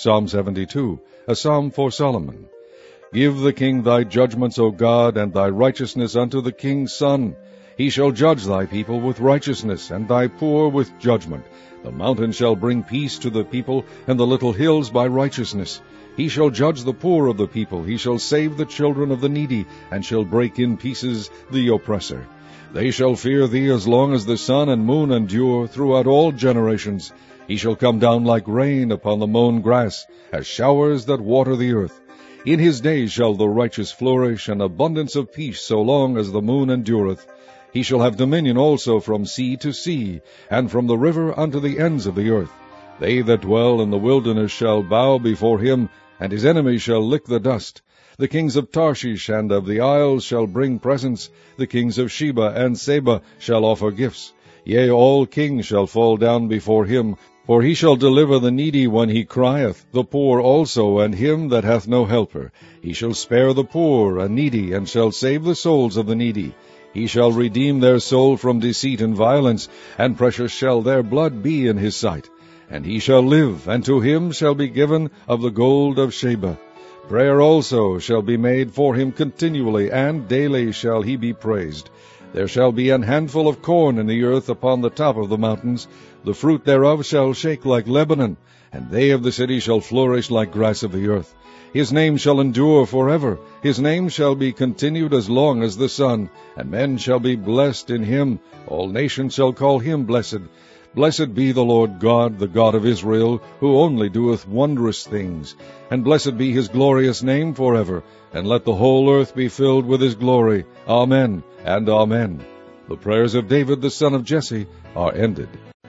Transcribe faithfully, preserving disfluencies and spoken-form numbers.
Psalm seventy-two, a psalm for Solomon. Give the king thy judgments, O God, and thy righteousness unto the king's son. He shall judge thy people with righteousness, and thy poor with judgment. The mountain shall bring peace to the people, and the little hills by righteousness. He shall judge the poor of the people. He shall save the children of the needy, and shall break in pieces the oppressor. They shall fear thee as long as the sun and moon endure throughout all generations. He shall come down like rain upon the mown grass, as showers that water the earth. In his days shall the righteous flourish, and abundance of peace so long as the moon endureth. He shall have dominion also from sea to sea, and from the river unto the ends of the earth. They that dwell in the wilderness shall bow before him, and his enemies shall lick the dust. The kings of Tarshish and of the isles shall bring presents. The kings of Sheba and Seba shall offer gifts. Yea, all kings shall fall down before him. For he shall deliver the needy when he crieth, the poor also, and him that hath no helper. He shall spare the poor and needy, and shall save the souls of the needy. He shall redeem their soul from deceit and violence, and precious shall their blood be in his sight. And he shall live, and to him shall be given of the gold of Sheba. Prayer also shall be made for him continually, and daily shall he be praised. There shall be an handful of corn in the earth upon the top of the mountains. The fruit thereof shall shake like Lebanon, and they of the city shall flourish like grass of the earth. His name shall endure forever. His name shall be continued as long as the sun, and men shall be blessed in him. All nations shall call him blessed. Blessed be the Lord God, the God of Israel, who only doeth wondrous things. And blessed be his glorious name forever. And let the whole earth be filled with his glory. Amen and Amen. The prayers of David the son of Jesse are ended.